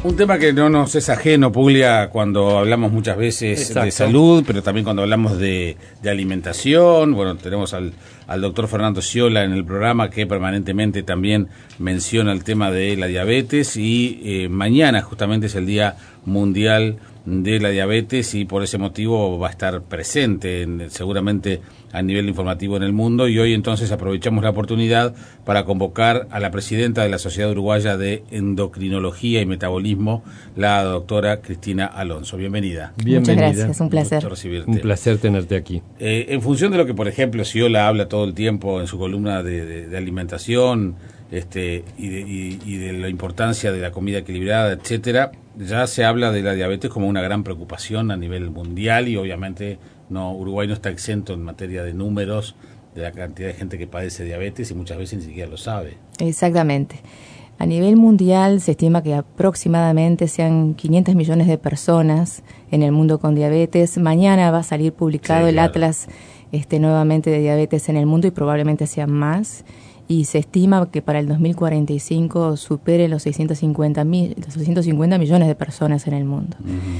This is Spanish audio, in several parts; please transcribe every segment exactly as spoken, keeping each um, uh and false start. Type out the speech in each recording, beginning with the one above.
Un tema que no nos es ajeno, Puglia, cuando hablamos muchas veces Exacto. de salud, pero también cuando hablamos de, de alimentación. Bueno, tenemos al, al doctor Fernando Sciola en el programa, que permanentemente también menciona el tema de la diabetes, y eh, mañana justamente es el Día Mundial de la Diabetes, y por ese motivo va a estar presente en, seguramente a nivel informativo en el mundo. Y hoy entonces aprovechamos la oportunidad para convocar a la presidenta de la Sociedad Uruguaya de Endocrinología y Metabolismo, la doctora Cristina Alonso. Bienvenida. Bienvenida. Muchas gracias, un placer. Un, recibirte. un placer tenerte aquí. Eh, en función de lo que, por ejemplo, Sciola habla todo el tiempo en su columna de, de, de alimentación, este y de, y, y de la importancia de la comida equilibrada, etcétera, ya se habla de la diabetes como una gran preocupación a nivel mundial, y obviamente no Uruguay no está exento en materia de números de la cantidad de gente que padece diabetes, y muchas veces ni siquiera lo sabe. Exactamente. A nivel mundial se estima que aproximadamente sean quinientos millones de personas en el mundo con diabetes. Mañana va a salir publicado sí, el claro. Atlas este, nuevamente de diabetes en el mundo, y probablemente sean más. Y se estima que para el dos mil cuarenta y cinco supere los seiscientos cincuenta millones de personas en el mundo. Uh-huh.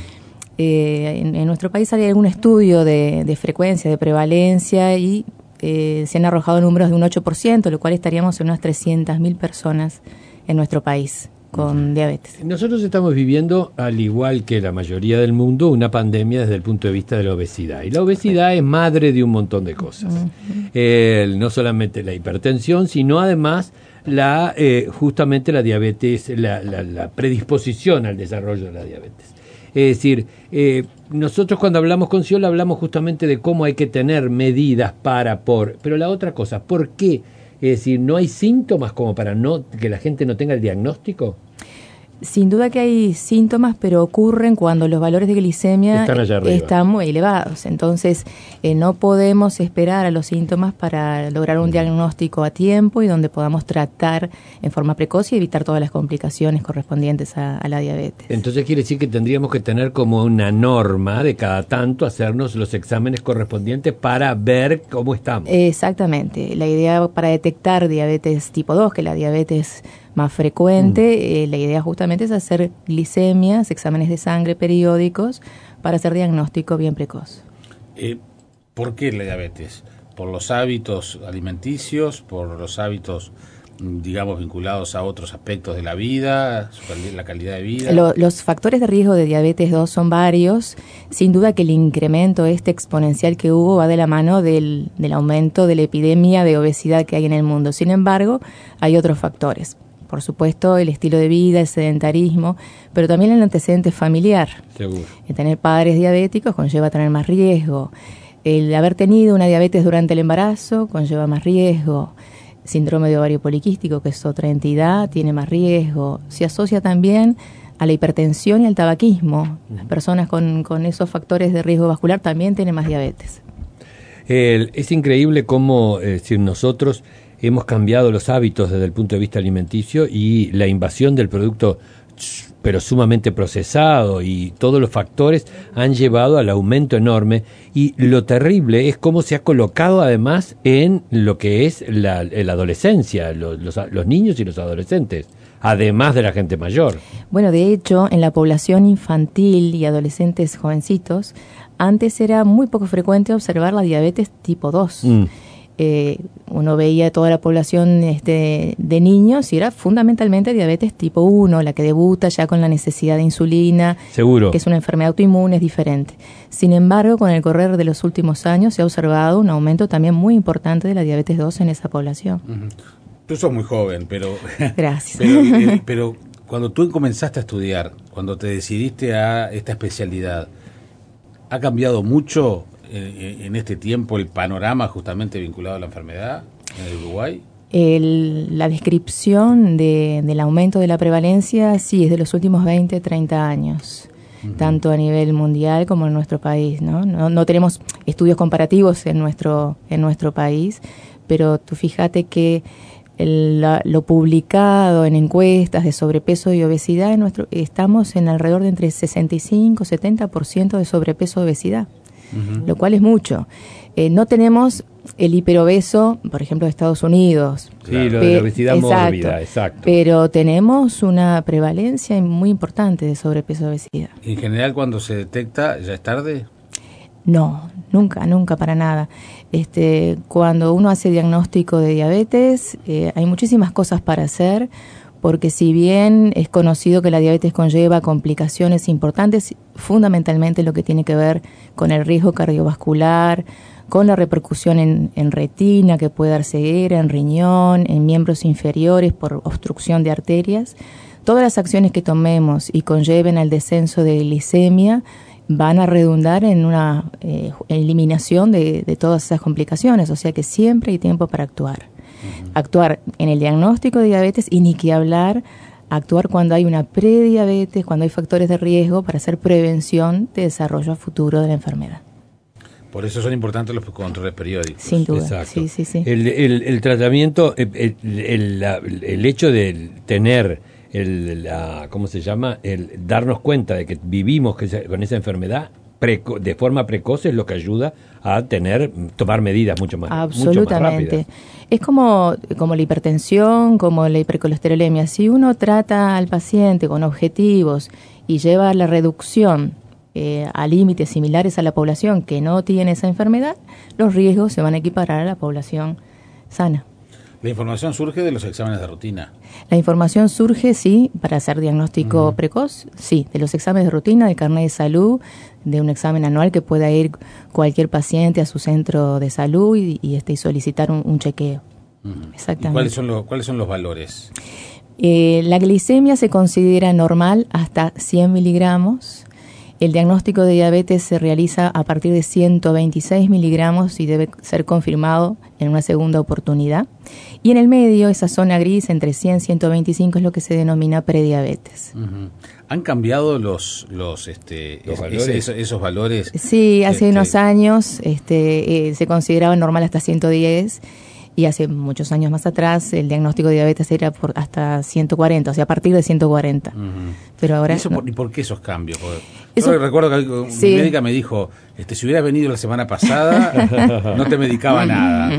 Eh, en, en nuestro país hay algún estudio de, de frecuencia, de prevalencia, y eh, se han arrojado números de un ocho por ciento, lo cual estaríamos en unas trescientas mil personas en nuestro país con diabetes. Nosotros estamos viviendo, al igual que la mayoría del mundo, una pandemia desde el punto de vista de la obesidad. Y la obesidad es madre de un montón de cosas. Uh-huh. Eh, no solamente la hipertensión, sino además la eh, justamente la diabetes, la, la, la predisposición al desarrollo de la diabetes. Es decir, eh, nosotros cuando hablamos con Sciola hablamos justamente de cómo hay que tener medidas para, por... Pero la otra cosa, ¿por qué? Es decir, ¿no hay síntomas como para no que la gente no tenga el diagnóstico? Sin duda que hay síntomas, pero ocurren cuando los valores de glicemia están, están muy elevados. Entonces, eh, no podemos esperar a los síntomas para lograr un diagnóstico a tiempo y donde podamos tratar en forma precoz y evitar todas las complicaciones correspondientes a, a la diabetes. Entonces, quiere decir que tendríamos que tener como una norma de cada tanto hacernos los exámenes correspondientes para ver cómo estamos. Exactamente. La idea para detectar diabetes tipo dos, que es la diabetes más frecuente, mm. eh, la idea justamente es hacer glicemias, exámenes de sangre periódicos para hacer diagnóstico bien precoz. Eh, ¿Por qué la diabetes? ¿Por los hábitos alimenticios? ¿Por los hábitos, digamos, vinculados a otros aspectos de la vida, su cal- la calidad de vida? Lo, los factores de riesgo de diabetes dos son varios. Sin duda que el incremento este exponencial que hubo va de la mano del, del aumento de la epidemia de obesidad que hay en el mundo. Sin embargo, hay otros factores. Por supuesto, el estilo de vida, el sedentarismo, pero también el antecedente familiar. Seguro. El tener padres diabéticos conlleva tener más riesgo. El haber tenido una diabetes durante el embarazo conlleva más riesgo. Síndrome de ovario poliquístico, que es otra entidad, tiene más riesgo. Se asocia también a la hipertensión y al tabaquismo. Las personas con, con esos factores de riesgo vascular también tienen más diabetes. El, es increíble cómo, es decir, nosotros hemos cambiado los hábitos desde el punto de vista alimenticio, y la invasión del producto pero sumamente procesado y todos los factores han llevado al aumento enorme, y lo terrible es cómo se ha colocado además en lo que es la, la adolescencia, los, los, los niños y los adolescentes, además de la gente mayor. Bueno, de hecho, en la población infantil y adolescentes jovencitos, antes era muy poco frecuente observar la diabetes tipo dos. Mm. Eh, uno veía toda la población este, de niños, y era fundamentalmente diabetes tipo uno, la que debuta ya con la necesidad de insulina. Seguro. Que es una enfermedad autoinmune, es diferente. Sin embargo, con el correr de los últimos años se ha observado un aumento también muy importante de la diabetes dos en esa población. Uh-huh. Tú sos muy joven, pero... Gracias. pero, eh, pero cuando tú comenzaste a estudiar, cuando te decidiste a esta especialidad, ¿ha cambiado mucho en este tiempo el panorama justamente vinculado a la enfermedad en el Uruguay? El, la descripción de, del aumento de la prevalencia, sí, es de los últimos veinte, treinta años, uh-huh. tanto a nivel mundial como en nuestro país, ¿no? No, no tenemos estudios comparativos en nuestro, en nuestro país, pero tú fíjate que el, la, lo publicado en encuestas de sobrepeso y obesidad, en nuestro, estamos en alrededor de entre sesenta y cinco y setenta por ciento de sobrepeso y obesidad. Uh-huh. Lo cual es mucho. Eh, no tenemos el hiperobeso, por ejemplo, de Estados Unidos. Sí, claro. Lo de la obesidad exacto, mórbida, exacto. Pero tenemos una prevalencia muy importante de sobrepeso y obesidad. ¿En general cuando se detecta ya es tarde? No, nunca, nunca para nada. Este, cuando uno hace diagnóstico de diabetes, eh, hay muchísimas cosas para hacer, porque si bien es conocido que la diabetes conlleva complicaciones importantes, fundamentalmente lo que tiene que ver con el riesgo cardiovascular, con la repercusión en, en retina, que puede dar ceguera, en riñón, en miembros inferiores por obstrucción de arterias. Todas las acciones que tomemos y conlleven al descenso de glicemia van a redundar en una eh, eliminación de, de todas esas complicaciones, o sea que siempre hay tiempo para actuar. Uh-huh. Actuar en el diagnóstico de diabetes y ni que hablar, actuar cuando hay una prediabetes, cuando hay factores de riesgo para hacer prevención de desarrollo a futuro de la enfermedad. Por eso son importantes los controles periódicos. Sin duda, exacto. sí, sí, sí. El, el, el tratamiento, el, el, la, el hecho de tener, el, la, ¿cómo se llama? El darnos cuenta de que vivimos con esa enfermedad preco, de forma precoz es lo que ayuda a tener, tomar medidas mucho más, absolutamente. Mucho más rápidas. Es como, como la hipertensión, como la hipercolesterolemia. Si uno trata al paciente con objetivos y lleva la reducción Eh, a límites similares a la población que no tiene esa enfermedad, los riesgos se van a equiparar a la población sana. ¿La información surge de los exámenes de rutina? La información surge, sí, para hacer diagnóstico uh-huh. precoz, sí, de los exámenes de rutina, del carnet de salud, de un examen anual que pueda ir cualquier paciente a su centro de salud y, y, este, y solicitar un, un chequeo. Uh-huh. Exactamente. ¿Y cuáles son los, cuáles son los valores? Eh, la glicemia se considera normal hasta cien miligramos. El diagnóstico de diabetes se realiza a partir de ciento veintiséis miligramos y debe ser confirmado en una segunda oportunidad. Y en el medio, esa zona gris entre cien y ciento veinticinco es lo que se denomina prediabetes. Uh-huh. ¿Han cambiado los los este ¿Los es, valores? Esos, esos valores? Sí, hace este, unos años este, eh, se consideraba normal hasta ciento diez. Y hace muchos años más atrás el diagnóstico de diabetes era por hasta ciento cuarenta, o sea, a partir de ciento cuarenta. Uh-huh. Pero ahora ¿Y, eso, no. ¿Y por qué esos cambios? Eso, Yo recuerdo que sí. mi médica me dijo, este, si hubieras venido la semana pasada, no te medicaba nada.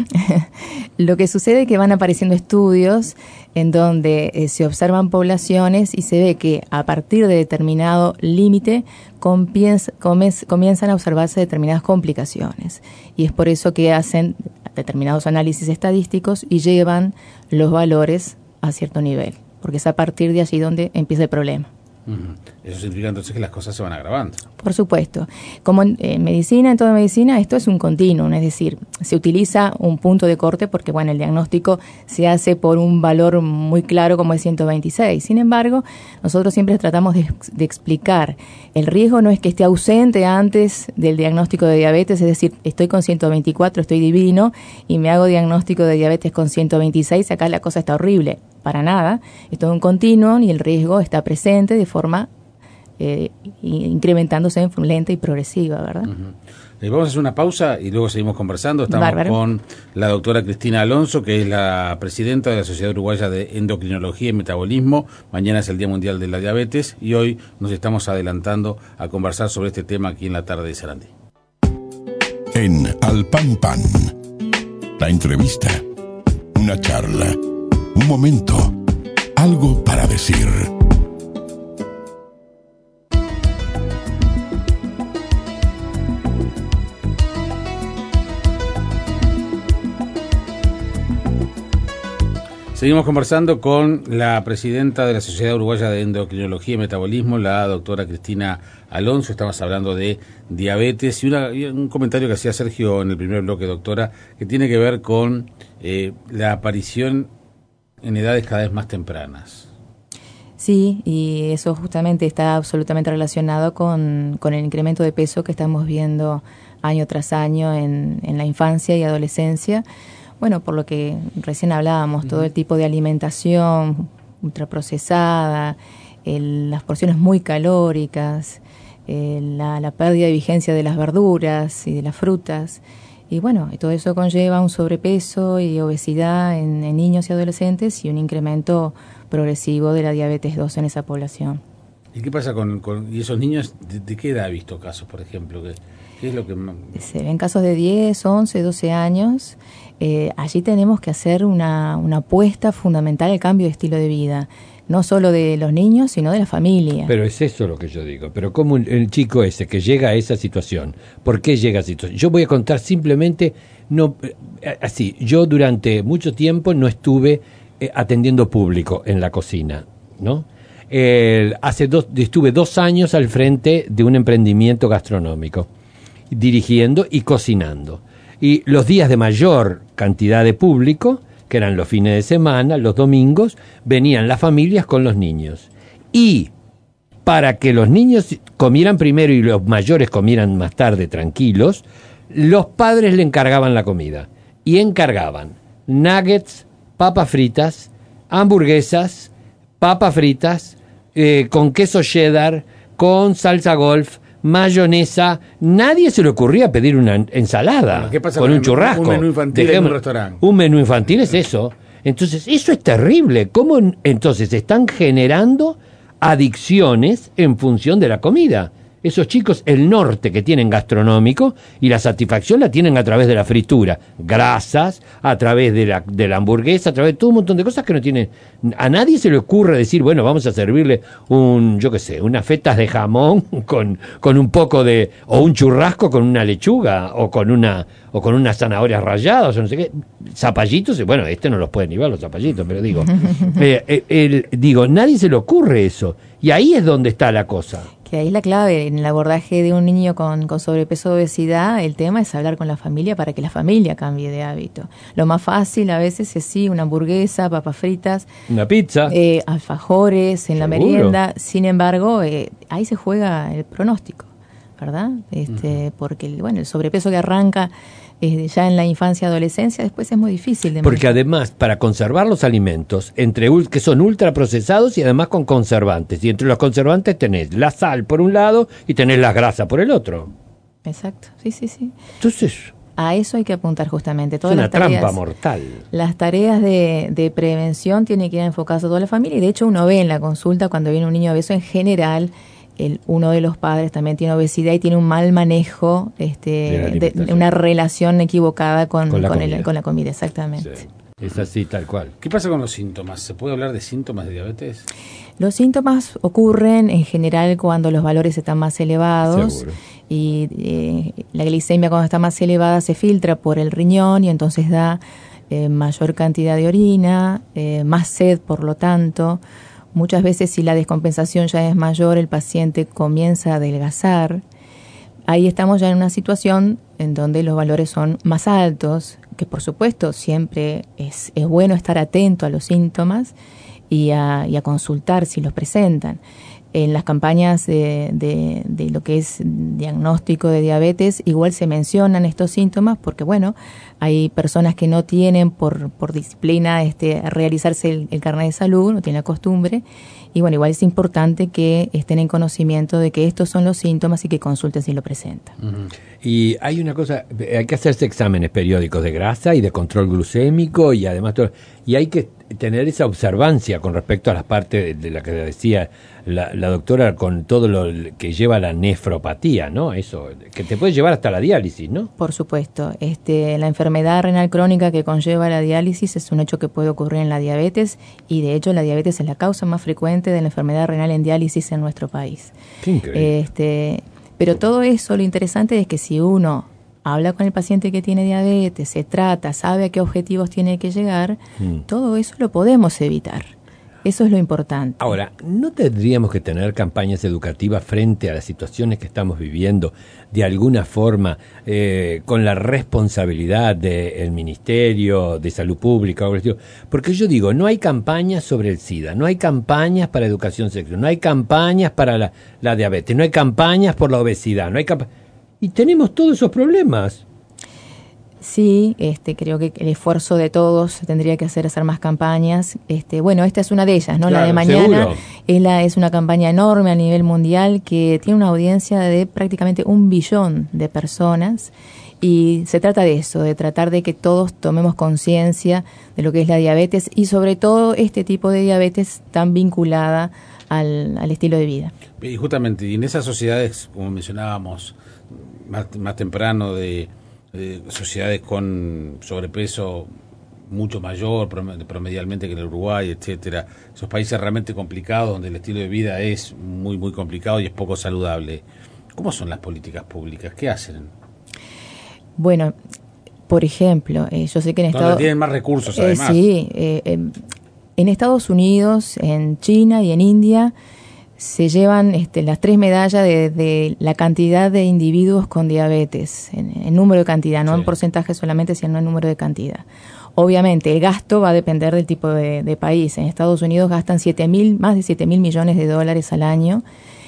Lo que sucede es que van apareciendo estudios en donde eh, se observan poblaciones y se ve que a partir de determinado límite comienza, comienzan a observarse determinadas complicaciones. Y es por eso que hacen determinados análisis estadísticos y llevan los valores a cierto nivel, porque es a partir de allí donde empieza el problema. Uh-huh. Eso significa entonces que las cosas se van agravando. Por supuesto. Como en eh, medicina, en toda medicina, esto es un continuum, es decir, se utiliza un punto de corte porque, bueno, el diagnóstico se hace por un valor muy claro como es ciento veintiséis. Sin embargo, nosotros siempre tratamos de, de explicar, el riesgo no es que esté ausente antes del diagnóstico de diabetes, es decir, estoy con ciento veinticuatro, estoy divino, y me hago diagnóstico de diabetes con ciento veintiséis, acá la cosa está horrible. Para nada, esto es un continuum y el riesgo está presente de forma eh, incrementándose en forma lenta y progresiva, ¿verdad? Uh-huh. Eh, vamos a hacer una pausa y luego seguimos conversando. Estamos Bárbaro. Con la doctora Cristina Alonso, que es la presidenta de la Sociedad Uruguaya de Endocrinología y Metabolismo. Mañana es el Día Mundial de la Diabetes y hoy nos estamos adelantando a conversar sobre este tema aquí en la tarde de Sarandí. En Al Pan Pan, la entrevista, una charla, un momento, algo para decir. Seguimos conversando con la presidenta de la Sociedad Uruguaya de Endocrinología y Metabolismo, la doctora Cristina Alonso. Estamos hablando de diabetes y, una, y un comentario que hacía Sergio en el primer bloque, doctora, que tiene que ver con eh, la aparición en edades cada vez más tempranas. Sí, y eso justamente está absolutamente relacionado con, con el incremento de peso que estamos viendo año tras año en, en la infancia y adolescencia. Bueno, por lo que recién hablábamos, todo el tipo de alimentación ultraprocesada, el, las porciones muy calóricas, el, la, la pérdida de vigencia de las verduras y de las frutas. Y bueno, todo eso conlleva un sobrepeso y obesidad en, en niños y adolescentes y un incremento progresivo de la diabetes dos en esa población. ¿Y qué pasa con, con y esos niños? ¿De, de qué edad ha visto casos, por ejemplo? ¿Qué, qué es lo que se ven casos de diez, once, doce años? Eh, allí tenemos que hacer una, una apuesta fundamental al cambio de estilo de vida, no solo de los niños, sino de la familia. Pero es eso lo que yo digo. Pero como el chico ese que llega a esa situación, ¿por qué llega a esa situación? Yo voy a contar simplemente, no así, yo durante mucho tiempo no estuve eh, atendiendo público en la cocina, ¿no? Eh, hace dos, estuve dos años al frente de un emprendimiento gastronómico, dirigiendo y cocinando. Y los días de mayor cantidad de público, que eran los fines de semana, los domingos, venían las familias con los niños. Y para que los niños comieran primero y los mayores comieran más tarde tranquilos, los padres le encargaban la comida. Y encargaban nuggets, papas fritas, hamburguesas, papas fritas, eh, con queso cheddar, con salsa golf, mayonesa. Nadie se le ocurría pedir una ensalada ¿Qué pasa con con un churrasco. Un menú infantil Dejemos, en un restaurante. Un menú infantil es eso. Entonces, eso es terrible. ¿Cómo entonces están generando adicciones en función de la comida? Esos chicos, el norte que tienen gastronómico y la satisfacción la tienen a través de la fritura, grasas, a través de la, de la hamburguesa, a través de todo un montón de cosas que no tienen. A nadie se le ocurre decir, bueno, vamos a servirle un, yo qué sé, unas fetas de jamón con, con un poco de, o un churrasco con una lechuga, o con una, o con unas zanahorias ralladas, o no sé qué, zapallitos, bueno, este no los puede ni ver los zapallitos, pero digo, eh, eh, el, digo, nadie se le ocurre eso, y ahí es donde está la cosa. Que ahí es la clave, en el abordaje de un niño con, con sobrepeso o obesidad, el tema es hablar con la familia para que la familia cambie de hábito. Lo más fácil a veces es sí, una hamburguesa, papas fritas, una pizza, eh, alfajores en ¿Seguro? La merienda. Sin embargo, eh, ahí se juega el pronóstico, ¿verdad? Este, uh-huh. Porque bueno, el sobrepeso que arranca eh, ya en la infancia, adolescencia, después es muy difícil de Porque manejar. Además, para conservar los alimentos, entre que son ultraprocesados y además con conservantes, y entre los conservantes tenés la sal por un lado y tenés la grasa por el otro. Exacto, sí, sí, sí. Entonces, a eso hay que apuntar justamente. Todas es una las tareas, trampa mortal. Las tareas de, de prevención tienen que ir enfocadas a toda la familia, y de hecho uno ve en la consulta cuando viene un niño obeso, en general el, uno de los padres también tiene obesidad y tiene un mal manejo, este, de, de una relación equivocada con, con, la, con, comida. El, con la comida, exactamente. Sí. Es así, tal cual. ¿Qué pasa con los síntomas? ¿Se puede hablar de síntomas de diabetes? Los síntomas ocurren en general cuando los valores están más elevados. Seguro. Y eh, la glicemia, cuando está más elevada, se filtra por el riñón y entonces da eh, mayor cantidad de orina, eh, más sed, por lo tanto. Muchas veces, si la descompensación ya es mayor, el paciente comienza a adelgazar. Ahí estamos ya en una situación en donde los valores son más altos, que por supuesto siempre es, es bueno estar atento a los síntomas y a, y a consultar si los presentan. En las campañas de, de, de lo que es diagnóstico de diabetes, igual se mencionan estos síntomas porque, bueno, hay personas que no tienen por, por disciplina este, realizarse el, el carnet de salud, no tienen la costumbre, y bueno, igual es importante que estén en conocimiento de que estos son los síntomas y que consulten si lo presentan. Uh-huh. Y hay una cosa, hay que hacerse exámenes periódicos de grasa y de control glucémico y además todo, y hay que tener esa observancia con respecto a las partes de, de la que decía la, la doctora, con todo lo que lleva la nefropatía, ¿no? Eso, que te puede llevar hasta la diálisis, ¿no? Por supuesto. Este, la enfermedad renal crónica que conlleva la diálisis es un hecho que puede ocurrir en la diabetes, y de hecho la diabetes es la causa más frecuente de la enfermedad renal en diálisis en nuestro país. Qué increíble. Este, pero todo eso, lo interesante es que si uno habla con el paciente que tiene diabetes, se trata, sabe a qué objetivos tiene que llegar, mm. todo eso lo podemos evitar. Eso es lo importante. Ahora, ¿no tendríamos que tener campañas educativas frente a las situaciones que estamos viviendo, de alguna forma, eh, con la responsabilidad del Ministerio de Salud Pública? Porque yo digo, no hay campañas sobre el SIDA, no hay campañas para educación sexual, no hay campañas para la, la diabetes, no hay campañas por la obesidad, no hay campa- y tenemos todos esos problemas. Sí, este, creo que el esfuerzo de todos tendría que hacer hacer más campañas. Este, bueno, esta es una de ellas, ¿no? Claro, la de mañana es, la, es una campaña enorme a nivel mundial que tiene una audiencia de prácticamente un billón de personas, y se trata de eso, de tratar de que todos tomemos conciencia de lo que es la diabetes y sobre todo este tipo de diabetes tan vinculada al, al estilo de vida. Y justamente, y en esas sociedades, como mencionábamos más, más temprano, de, de sociedades con sobrepeso mucho mayor promedialmente que en el Uruguay, etcétera, esos países realmente complicados donde el estilo de vida es muy muy complicado y es poco saludable, ¿cómo son las políticas públicas? ¿Qué hacen? Bueno, por ejemplo, eh, yo sé que en Estados Unidos tienen más recursos además. Eh, sí, eh, eh, en Estados Unidos, en China y en India se llevan este, las tres medallas de, de la cantidad de individuos con diabetes, en, en número de cantidad, no sí. en porcentaje solamente, sino en número de cantidad. Obviamente, el gasto va a depender del tipo de, de país. En Estados Unidos gastan siete mil, más de siete mil millones de dólares al año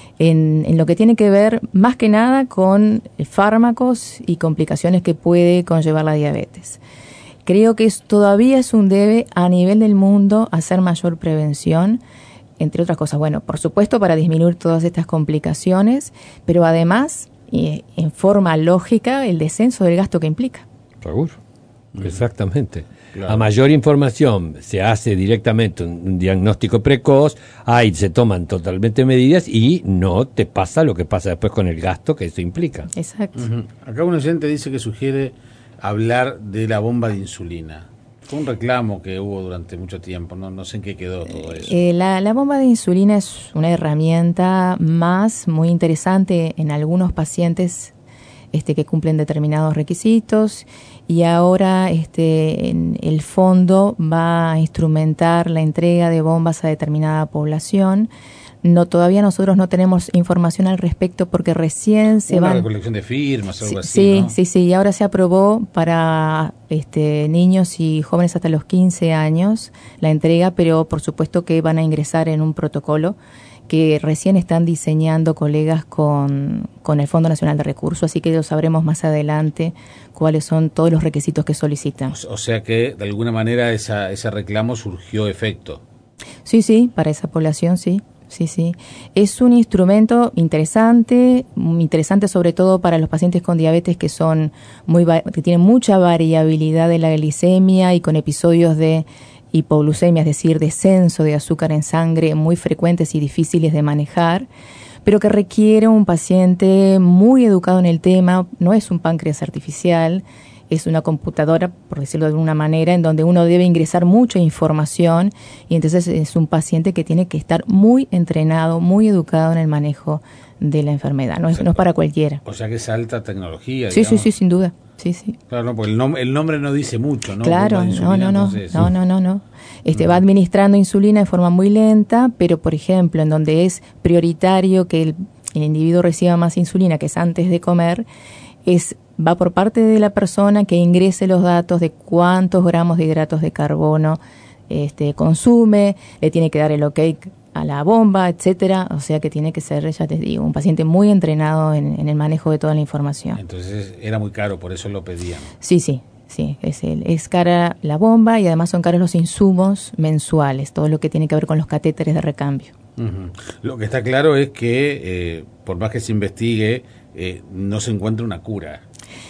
en, en lo que tiene que ver más que nada con fármacos y complicaciones que puede conllevar la diabetes. Creo que es, todavía es un debe a nivel del mundo hacer mayor prevención, entre otras cosas. Bueno, por supuesto para disminuir todas estas complicaciones, pero además, y en forma lógica, el descenso del gasto que implica. Seguro, exactamente. Claro. A mayor información se hace directamente un, un diagnóstico precoz, ahí se toman totalmente medidas y no te pasa lo que pasa después con el gasto que eso implica. Exacto. Uh-huh. Acá un oyente dice que sugiere hablar de la bomba de insulina. Fue un reclamo que hubo durante mucho tiempo, no, no sé en qué quedó todo eso. Eh, la, la bomba de insulina es una herramienta más muy interesante en algunos pacientes este, que cumplen determinados requisitos, y ahora este, en el fondo va a instrumentar la entrega de bombas a determinada población. No, todavía nosotros no tenemos información al respecto porque recién se Una van... recolección de firmas, algo sí, así, sí, ¿no? sí, sí, y ahora se aprobó para este, niños y jóvenes hasta los quince años la entrega, pero por supuesto que van a ingresar en un protocolo que recién están diseñando colegas con, con el Fondo Nacional de Recursos, así que lo sabremos más adelante cuáles son todos los requisitos que solicitan. O, o sea que de alguna manera esa, ese reclamo surgió efecto. Sí, sí, para esa población sí. Sí, sí. Es un instrumento interesante, interesante sobre todo para los pacientes con diabetes que son muy que tienen mucha variabilidad de la glicemia y con episodios de hipoglucemia, es decir, descenso de azúcar en sangre muy frecuentes y difíciles de manejar, pero que requiere un paciente muy educado en el tema. No es un páncreas artificial, es una computadora, por decirlo de alguna manera, en donde uno debe ingresar mucha información, y entonces es un paciente que tiene que estar muy entrenado, muy educado en el manejo de la enfermedad. No es, no es para cualquiera. O sea que es alta tecnología. Sí, digamos. sí, sí, sin duda. Sí, sí. Claro, no, porque el, nom- el nombre no dice mucho, ¿no? Claro, insulina, no, no, no, entonces, no, no, no, no. Este uh-huh. va administrando insulina de forma muy lenta, pero por ejemplo, en donde es prioritario que el, el individuo reciba más insulina, que es antes de comer, es va por parte de la persona que ingrese los datos de cuántos gramos de hidratos de carbono este, consume, le tiene que dar el ok a la bomba, etcétera. O sea que tiene que ser, ya te digo, un paciente muy entrenado en, en el manejo de toda la información. Entonces era muy caro, por eso lo pedían. Sí, sí, sí. Es, el, es cara la bomba y además son caros los insumos mensuales, todo lo que tiene que ver con los catéteres de recambio. Uh-huh. Lo que está claro es que, eh, por más que se investigue, eh, no se encuentra una cura.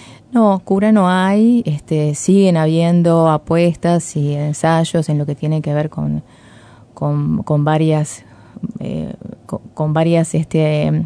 No, cura no hay, este, siguen habiendo apuestas y ensayos en lo que tiene que ver con, con, con varias, eh, con, con varias este,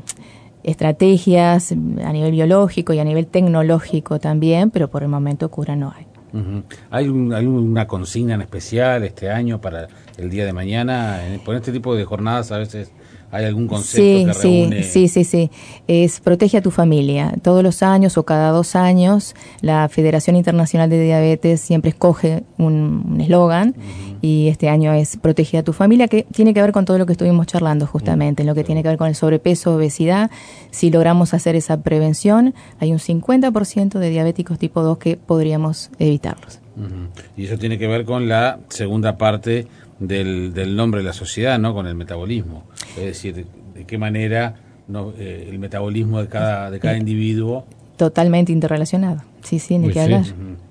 estrategias a nivel biológico y a nivel tecnológico también, pero por el momento cura no hay. Uh-huh. ¿Hay, un, ¿Hay una consigna en especial este año para el día de mañana? Por este tipo de jornadas a veces hay algún concepto sí, que reúne... Sí, sí, sí, sí. Es protege a tu familia. Todos los años o cada dos años la Federación Internacional de Diabetes siempre escoge un eslogan uh-huh. y este año es protege a tu familia, que tiene que ver con todo lo que estuvimos charlando justamente, uh-huh. en lo que sí. tiene que ver con el sobrepeso, obesidad. Si logramos hacer esa prevención, hay un cincuenta por ciento de diabéticos tipo dos que podríamos evitarlos. Uh-huh. Y eso tiene que ver con la segunda parte del, del nombre de la sociedad, ¿no? Con el metabolismo. Es decir, de qué manera no, eh, el metabolismo de cada de cada individuo... Totalmente interrelacionado. Sí, sí, ni pues que hablar. Sí. Uh-huh.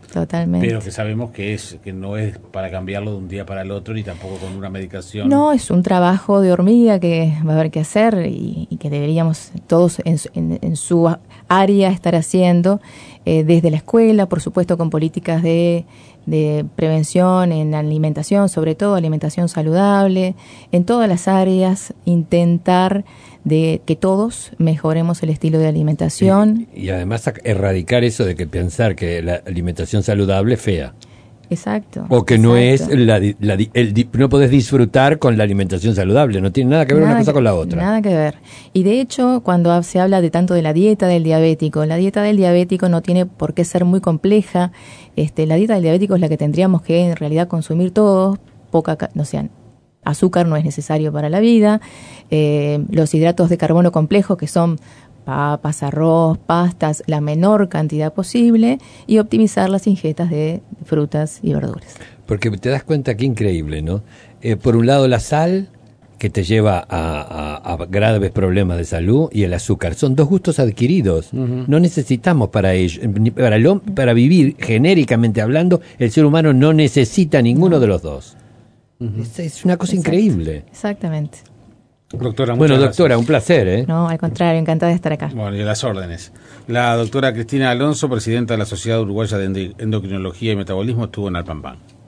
Totalmente. Pero que sabemos que es que no es para cambiarlo de un día para el otro, ni tampoco con una medicación. No, es un trabajo de hormiga que va a haber que hacer y, y que deberíamos todos en, en, en su área estar haciendo, eh, desde la escuela, por supuesto, con políticas de, de prevención en alimentación, sobre todo alimentación saludable, en todas las áreas, intentar de que todos mejoremos el estilo de alimentación. Y, y además erradicar eso de que pensar que la alimentación saludable es fea. Exacto. O que exacto. no es la, la el, no podés disfrutar con la alimentación saludable, no tiene nada que ver nada una cosa que, con la otra. Nada que ver. Y de hecho, cuando se habla de tanto de la dieta del diabético, la dieta del diabético no tiene por qué ser muy compleja. Este, la dieta del diabético es la que tendríamos que en realidad consumir todos, poca, no sean azúcar no es necesario para la vida, eh, los hidratos de carbono complejos que son papas, arroz, pastas, la menor cantidad posible y optimizar las ingestas de frutas y verduras. Porque te das cuenta que increíble, ¿no? Eh, por un lado la sal, que te lleva a, a, a graves problemas de salud, y el azúcar. Son dos gustos adquiridos. Uh-huh. No necesitamos para ello, para, el, para vivir genéricamente hablando, el ser humano no necesita ninguno no. de los dos. Uh-huh. Es, es una cosa Exacto. increíble. Exactamente. Doctora, bueno, gracias. doctora, un placer, ¿eh? No, al contrario, encantada de estar acá. Bueno, y a las órdenes. La doctora Cristina Alonso, presidenta de la Sociedad Uruguaya de Endocrinología y Metabolismo, estuvo en Alpampan.